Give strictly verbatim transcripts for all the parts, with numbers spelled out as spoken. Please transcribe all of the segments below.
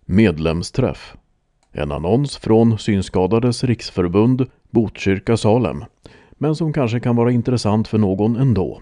Medlemsträff. En annons från Synskadades riksförbund Botkyrka Salem, men som kanske kan vara intressant för någon ändå.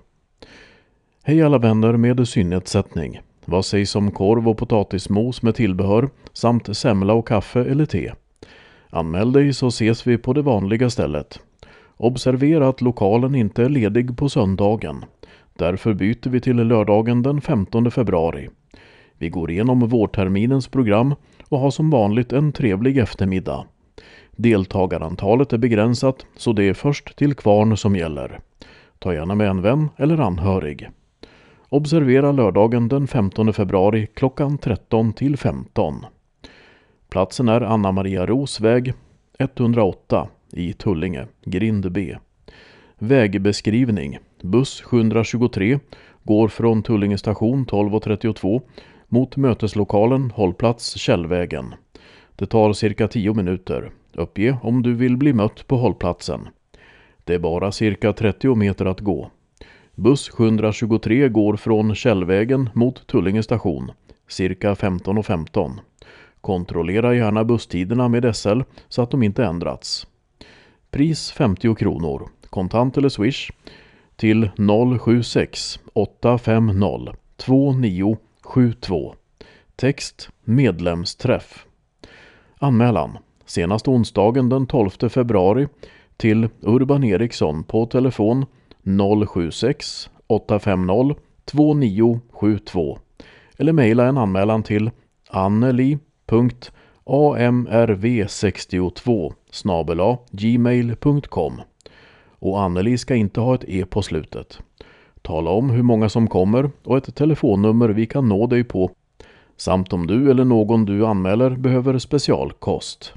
Hej alla vänner med synnedsättning. Vad sägs om korv och potatismos med tillbehör samt semla och kaffe eller te? Anmäl dig så ses vi på det vanliga stället. Observera att lokalen inte är ledig på söndagen. Därför byter vi till lördagen den femtonde februari. Vi går igenom vårterminens program och har som vanligt en trevlig eftermiddag. Deltagarantalet är begränsat så det är först till kvarn som gäller. Ta gärna med en vän eller anhörig. Observera lördagen den femtonde februari klockan tretton till femton. Platsen är Anna Maria Ros väg etthundraåtta i Tullinge, grind B. Vägbeskrivning. Buss sjuhundratjugotre går från Tullinge station tolv och trettiotvå mot möteslokalen hållplats Källvägen. Det tar cirka tio minuter. Uppge om du vill bli mött på hållplatsen. Det är bara cirka trettio meter att gå. Buss sjuhundratjugotre går från Källvägen mot Tullinge station, cirka femton och femton. Kontrollera gärna busstiderna med S L så att de inte ändrats. Pris femtio kronor. Kontant eller swish till noll sju sex åtta fem noll två nio sju två. Text medlemsträff. Anmälan. Senast onsdagen den tolfte februari till Urban Eriksson på telefon noll sju sex åtta fem noll två nio sju två eller mejla en anmälan till anneli punkt amrv sextiotvå snabel-a gmail punkt com. Och Anneli ska inte ha ett e på slutet. Tala om hur många som kommer och ett telefonnummer vi kan nå dig på, samt om du eller någon du anmäler behöver specialkost.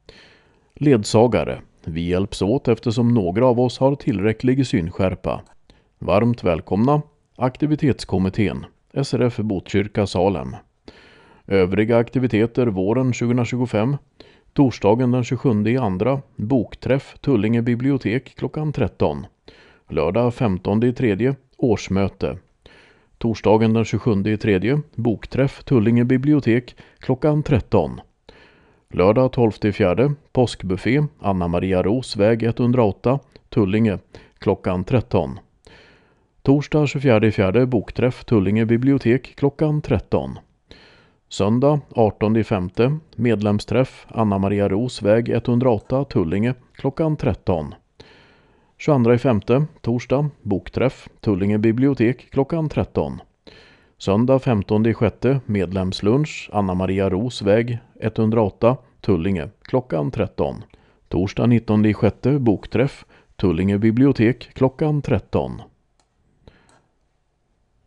Ledsagare. Vi hjälps åt eftersom några av oss har tillräcklig synskärpa. Varmt välkomna Aktivitetskommittén S R F Botkyrka Salem. Övriga aktiviteter våren tjugohundratjugofem. Torsdagen den tjugosjunde i andra, bokträff Tullinge bibliotek klockan tretton. Lördag femtonde i tredje, årsmöte. Torsdagen den tjugosjunde i tredje, bokträff Tullinge bibliotek klockan tretton. Lördag tolfte i fjärde, påskbuffé Anna Maria Ros väg etthundraåtta, Tullinge klockan tretton. Torsdag tjugofjärde i fjärde, bokträff Tullinge bibliotek klockan tretton. Söndag artonde i femte, medlemsträff Anna Maria Ros väg etthundraåtta, Tullinge klockan tretton. tjugoandra i femte, torsdag, bokträff Tullinge bibliotek klockan tretton. Söndag femtonde i sjätte, medlemslunch Anna Maria Ros väg etthundraåtta, Tullinge klockan tretton. Torsdag nittonde i sjätte, bokträff Tullinge bibliotek klockan tretton.